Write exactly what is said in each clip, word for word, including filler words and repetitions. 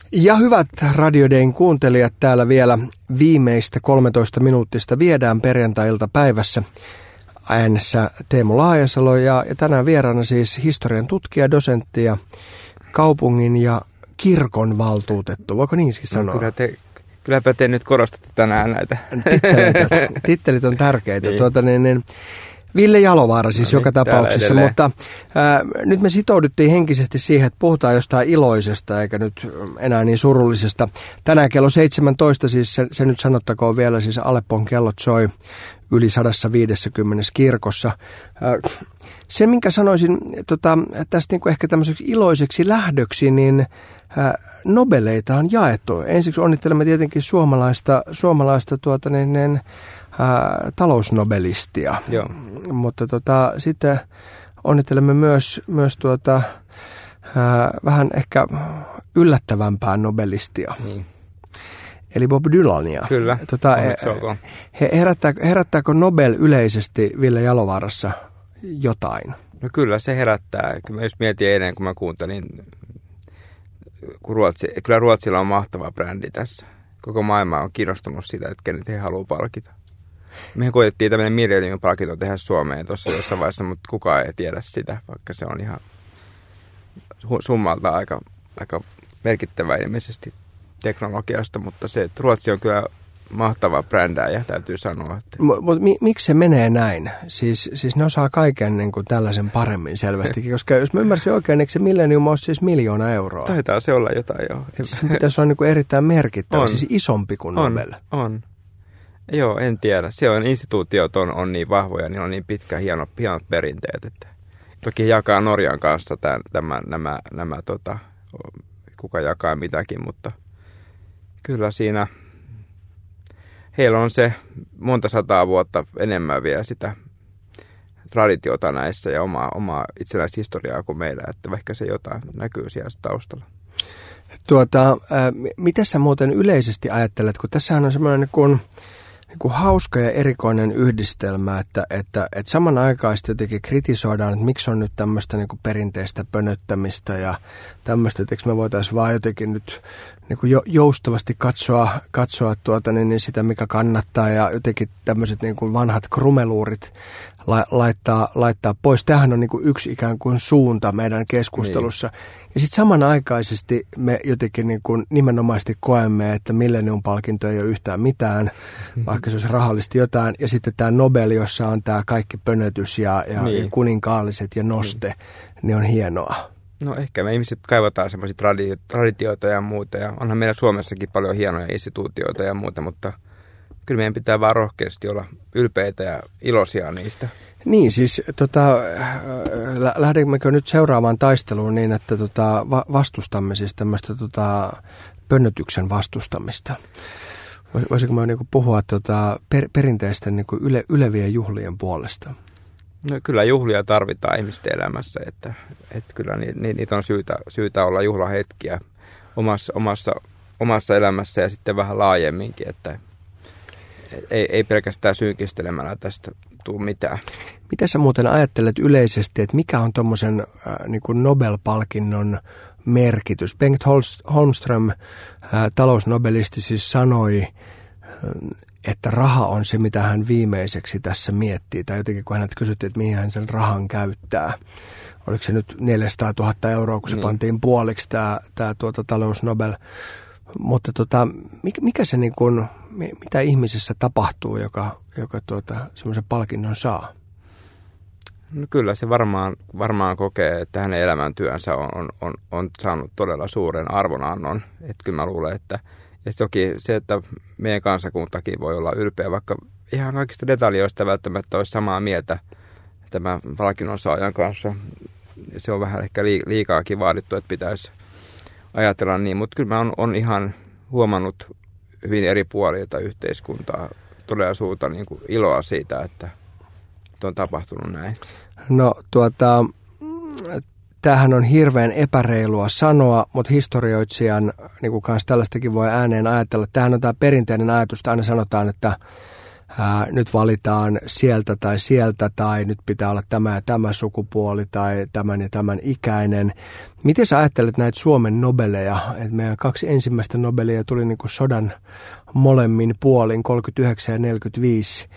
Ja hyvät Radio Dayn kuuntelijat, täällä vielä viimeistä kolmetoista minuuttista viedään perjantai-ilta päivässä. Äänessä Teemu Laajasalo ja, ja tänään vieraana siis historian tutkija, dosentti ja kaupungin ja kirkon valtuutettu. Voiko niin siis sanoa? No, kyllä te, kylläpä te nyt korostatte tänään näitä. Tittelit, tittelit on tärkeitä. Niin. Tuota, niin, niin, Ville Jalovaara siis no, joka niin, tapauksessa, mutta ää, nyt me sitouduttiin henkisesti siihen, että puhutaan jostain iloisesta eikä nyt enää niin surullisesta. Tänään kello seitsemäntoista, siis se, se nyt sanottakoon vielä, siis Aleppon kellot soi yli sata viisikymmentä kirkossa. Ää, se, minkä sanoisin tota, tästä niin kuin ehkä tämmöiseksi iloiseksi lähdöksi, niin ää, Nobeleita on jaettu. Ensiksi onnittelemme tietenkin suomalaista, suomalaista tuota, niin, niin, ää, talousnobelistia. Joo. Mutta tota, sitten onnittelemme myös, myös tuota, ää, vähän ehkä yllättävämpää nobelistia. Niin. Eli Bob Dylania. Kyllä, tota, he, herättääkö, herättääkö Nobel yleisesti Ville Jalovaarassa jotain? No kyllä se herättää. Kyllä mä just mietin eilen, kun mä kuuntelin, kun Ruotsi, kyllä Ruotsilla on mahtava brändi tässä. Koko maailma on kiinnostunut siitä, että kenet he haluaa palkita. Mehän koitettiin tämmöinen Millennium palkinto tehdä Suomeen tuossa jossain vaiheessa, mutta kukaan ei tiedä sitä, vaikka se on ihan summalta aika, aika merkittävä ilmeisesti teknologiasta, mutta se, että Ruotsi on kyllä mahtava brändääjä, täytyy sanoa. Että... Mutta mi- miksi se menee näin? Siis, siis ne osaa kaiken niin kuin tällaisen paremmin selvästikin, koska jos mä ymmärsin oikein, eikö se Millennium ole siis miljoona euroa? Taitaa se olla jotain, joo. Siis se pitäisi olla niin kuin erittäin merkittävä, on. Siis isompi kuin on, Nobel. On, joo, en tiedä. Se on, instituutiot on, on niin vahvoja, niin on niin pitkä, hieno, hienot perinteet, että toki jakaa Norjan kanssa tämän, tämän, nämä, nämä tota, kuka jakaa mitäkin, mutta kyllä siinä heillä on se monta sataa vuotta enemmän vielä sitä traditiota näissä ja omaa, omaa itsenäistä historiaa kuin meillä, että ehkä se jotain näkyy siellä taustalla. Tuota, äh, mitä sä muuten yleisesti ajattelet, kun tässähän on semmoinen niin kuin, niin kuin hauska ja erikoinen yhdistelmä, että, että, että samanaikaisesti jotenkin kritisoidaan, että miksi on nyt tämmöistä niin kuin perinteistä pönöttämistä ja tämmöistä, että eikö me voitaisiin vaan jotenkin nyt niin kuin joustavasti katsoa, katsoa tuota, niin, niin sitä, mikä kannattaa ja jotenkin tämmöiset niin kuin vanhat krumeluurit la, laittaa, laittaa pois. Tämähän on niin kuin yksi ikään kuin suunta meidän keskustelussa. Niin. Ja sitten samanaikaisesti me jotenkin niin kuin nimenomaisesti koemme, että Millennium-palkinto ei ole yhtään mitään, mm-hmm. vaikka se olisi rahallisesti jotain. Ja sitten tämä Nobel, jossa on tämä kaikki pönötys ja, ja, niin. ja kuninkaalliset ja noste, niin. niin on hienoa. No ehkä me ihmiset kaivataan semmoisia tradi- traditioita ja muuta, ja onhan meillä Suomessakin paljon hienoja instituutioita ja muuta, mutta kyllä meidän pitää vaan rohkeasti olla ylpeitä ja iloisia niistä. Niin, siis tota, lähdemmekö nyt seuraavaan taisteluun niin, että tota, va- vastustamme siis tämmöistä tota, pönnötyksen vastustamista? Voisinko mä niinku puhua tota, per- perinteisten niinku yle- ylevien juhlien puolesta? No kyllä juhlia tarvitaan ihmisten elämässä, että, että kyllä ni, ni, niitä on syytä, syytä olla juhlahetkiä omassa, omassa, omassa elämässä ja sitten vähän laajemminkin, että ei, ei pelkästään synkistelemällä tästä tule mitään. Mitä sä muuten ajattelet yleisesti, että mikä on tuommoisen äh, niin kuin Nobel-palkinnon merkitys? Bengt Holmström, äh, talousnobelisti, siis sanoi, äh, että raha on se, mitä hän viimeiseksi tässä miettii. Tai jotenkin, kun häneltä kysyttiin, että mihin hän sen rahan käyttää. Oliko se nyt neljäsataatuhatta euroa, kun se niin. pantiin puoliksi tämä, tämä tuota, talousnobel. Mutta tota, mikä, mikä se niin kuin, mitä ihmisessä tapahtuu, joka, joka tuota, semmoisen palkinnon saa? No kyllä se varmaan, varmaan kokee, että hänen elämäntyönsä on, on, on, on saanut todella suuren arvonannon. Että kyllä mä luulen, että ja toki se, että meidän kansakuntakin voi olla ylpeä, vaikka ihan kaikista detaljoista välttämättä olisi samaa mieltä tämän palkinnon saajan kanssa. Se on vähän ehkä liikaakin vaadittu, että pitäisi ajatella niin, mutta kyllä mä on, on ihan huomannut hyvin eri puolilta yhteiskuntaa todella suurta niin kuin iloa siitä, että on tapahtunut näin. No tuota, tämähän on hirveän epäreilua sanoa, mutta historioitsijan niin kuin kanssa tällaistakin voi ääneen ajatella. Tämähän on tämä perinteinen ajatus, että aina sanotaan, että ää, nyt valitaan sieltä tai sieltä tai nyt pitää olla tämä ja tämä sukupuoli tai tämän ja tämän ikäinen. Miten sä ajattelet näitä Suomen Nobeleja? Et meidän kaksi ensimmäistä Nobelia tuli niin kuin sodan molemmin puolin, kolmekymmentäyhdeksän ja neljäkymmentäviisi.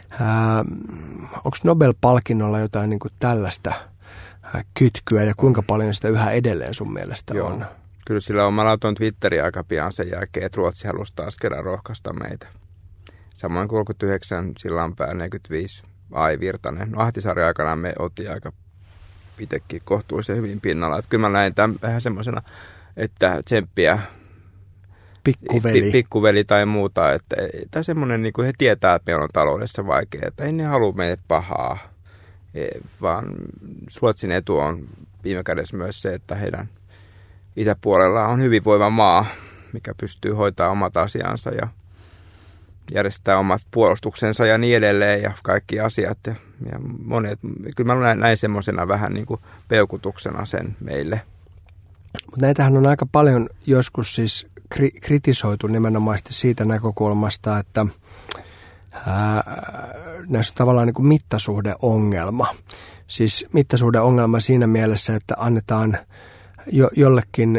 Onko Nobel-palkinnolla jotain niin kuin tällaista ää, kytkyä ja kuinka paljon sitä yhä edelleen sun mielestä Joo. on? Kyllä sillä on, mä laitoin Twitteriin aika pian sen jälkeen, että Ruotsi halusi taas kerran rohkaista meitä. Samoin kolmekymmentäyhdeksän, Sillanpää, neljäkymmentäviisi, Ai Virtanen. No Ahtisaari aikanaan me oltiin aika itsekin kohtuullisen hyvin pinnalla. Että kyllä mä näin tämän vähän semmoisena, että tsemppiä Pikkuveli. pikkuveli tai muuta. Että, tai semmoinen, niin kuin he tietää, että meillä on taloudessa vaikea. Että ei ne halua meille pahaa, vaan Ruotsin etu on viime kädessä myös se, että heidän itäpuolella on hyvinvoiva maa, mikä pystyy hoitamaan omat asiansa ja järjestää omat puolustuksensa ja niin edelleen ja kaikki asiat. Ja, ja monet, kyllä mä näin, näin semmoisena vähän niin kuin peukutuksena sen meille. Mutta näitähän on aika paljon joskus siis kri- kritisoitu nimenomaan siitä näkökulmasta, että ää, näissä on tavallaan niin kuin mittasuhdeongelma. Siis mittasuhdeongelma siinä mielessä, että annetaan jo, jollekin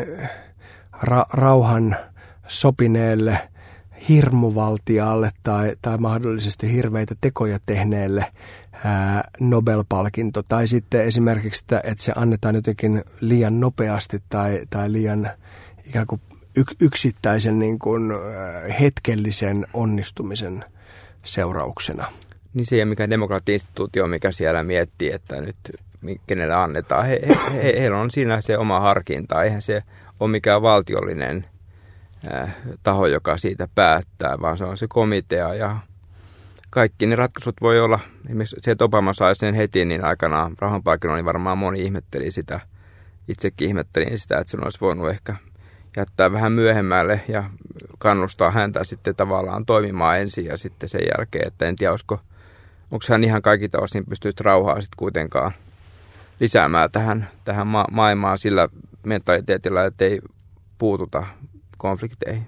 ra- rauhan sopineelle hirmuvaltiaalle tai, tai mahdollisesti hirveitä tekoja tehneelle ää, Nobel-palkinto. Tai sitten esimerkiksi, että, että se annetaan jotenkin liian nopeasti tai, tai liian ikään kuin yk, yksittäisen niin kuin, ää, hetkellisen onnistumisen seurauksena. Niin se, mikä demokraatti-instituutio, mikä siellä miettii, että nyt kenelle annetaan. He, he, he, heillä on siinä se oma harkinta. Eihän se ole mikään valtiollinen äh, taho, joka siitä päättää, vaan se on se komitea. Ja kaikki ne ratkaisut voi olla, esimerkiksi se, että Obama sai sen heti, niin aikanaan rauhanpalkinnon niin varmaan moni ihmetteli sitä. Itsekin ihmettelin sitä, että sen olisi voinut ehkä jättää vähän myöhemmälle ja kannustaa häntä sitten tavallaan toimimaan ensin ja sitten sen jälkeen, että en tiedä, olisiko, onko hän ihan kaikilta osin pystynyt rauhaa sitten kuitenkaan lisäämään tähän, tähän ma- maailmaan sillä mentaliteetillä, että ei puututa konflikteihin.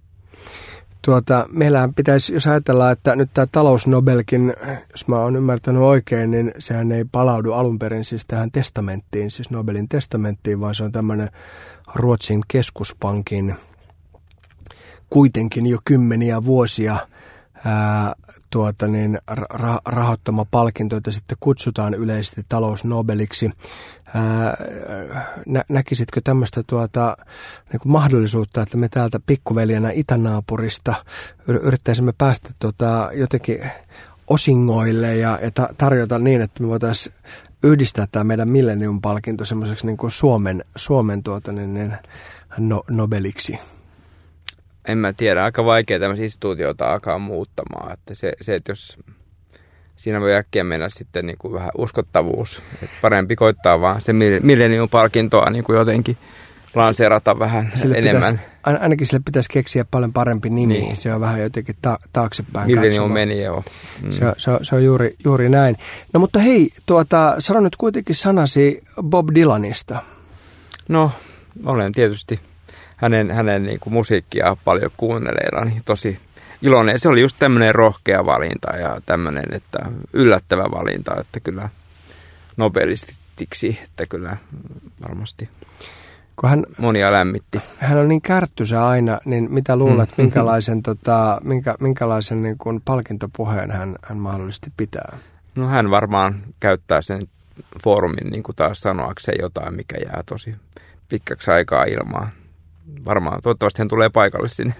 Tuota, meillähän pitäisi, jos ajatellaan, että nyt tämä talousnobelkin, jos mä oon ymmärtänyt oikein, niin sehän ei palaudu alun perin siis tähän testamenttiin, siis Nobelin testamenttiin, vaan se on tämmöinen Ruotsin keskuspankin kuitenkin jo kymmeniä vuosia ää, tuota niin, ra- rahoittama palkinto, jota sitten kutsutaan yleisesti talousnobeliksi. Ää, nä- näkisitkö tämmöistä tuota, niin kuin mahdollisuutta, että me täältä pikkuveljenä itänaapurista yrittäisimme päästä tuota, jotenkin osingoille ja, ja ta- tarjota niin, että me voitaisiin yhdistää tämä meidän Millennium-palkinto semmoiseksi niin kuin Suomen, Suomen tuota, niin, niin, no, Nobeliksi? En mä tiedä, aika vaikea tämmöisiä instituutioita alkaa muuttamaan. Että se, se, että jos siinä voi äkkiä mennä sitten niin kuin vähän uskottavuus. Että parempi koittaa vaan se Millennium-palkintoa niin kuin jotenkin lanseerata vähän sille enemmän. Pitäisi, ainakin sille pitäisi keksiä paljon parempi nimi. Niin. Se on vähän jotenkin ta- taaksepäin Millennium meni jo. Mm. Se, se, se on juuri, juuri näin. No mutta hei, tuota, sano nyt kuitenkin sanasi Bob Dylanista. No, olen tietysti hänen, hänen niin kuin musiikkia paljon kuunneleilla, niin tosi iloinen. Se oli just tämmöinen rohkea valinta ja tämmöinen, että yllättävä valinta, että kyllä nobelistiksi, että kyllä varmasti kun hän, monia lämmitti. Hän on niin kärttysä aina, niin mitä luulet, mm. minkälaisen, tota, minkä, minkälaisen niin kuin palkintopuheen hän, hän mahdollisesti pitää? No hän varmaan käyttää sen foorumin niin kuin taas sanoakseen jotain, mikä jää tosi pitkäksi aikaa ilmaan. Varmaan, toivottavasti hän tulee paikalle sinne.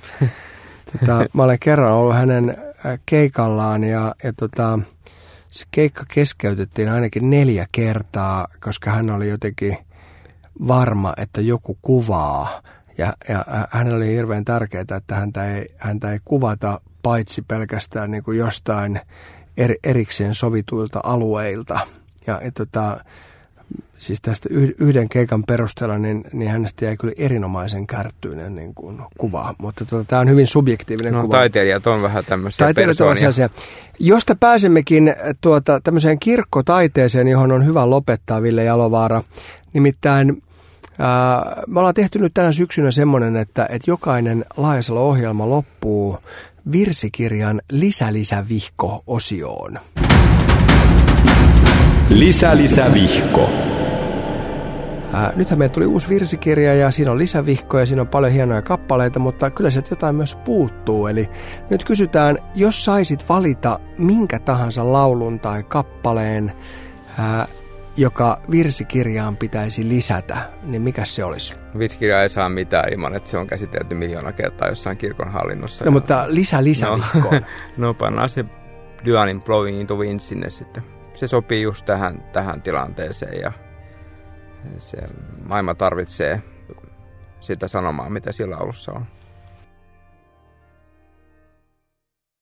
Tota, mä olen kerran ollut hänen keikallaan ja, ja tota, se keikka keskeytettiin ainakin neljä kertaa, koska hän oli jotenkin varma, että joku kuvaa. Ja, ja hänellä oli hirveän tärkeää, että häntä ei, häntä ei kuvata paitsi pelkästään niin kuin jostain eri, erikseen sovituilta alueilta. Ja, ja tota, siis tästä yhden keikan perusteella, niin, niin hänestä jäi kyllä erinomaisen kärttyinen niin kuin kuva. Mutta tota, tämä on hyvin subjektiivinen no, kuva. Taiteilijat on vähän tämmöisiä Taiteilijat persoonia. Josta pääsemmekin tuota, tämmöiseen kirkkotaiteeseen, johon on hyvä lopettaa, Ville Jalovaara. Nimittäin ää, me ollaan tehty nyt tänä syksynä semmoinen, että, että jokainen Laajasalo-ohjelma loppuu virsikirjan lisä-lisävihko-osioon. Lisä-lisävihko. Ää, nythän meillä tuli uusi virsikirja ja siinä on lisävihkoja ja siinä on paljon hienoja kappaleita, mutta kyllä sieltä jotain myös puuttuu. Eli nyt kysytään, jos saisit valita minkä tahansa laulun tai kappaleen, ää, joka virsikirjaan pitäisi lisätä, niin mikä se olisi? Virsikirja ei saa mitään ilman, että se on käsitelty miljoona kertaa jossain kirkon hallinnossa. No, mutta lisä-lisävihkoon. No, no pannaan se Dylanin Blowing into Wind sinne sitten. Se sopii just tähän, tähän tilanteeseen ja se maailma tarvitsee sitä sanomaa, mitä sillä laulussa on.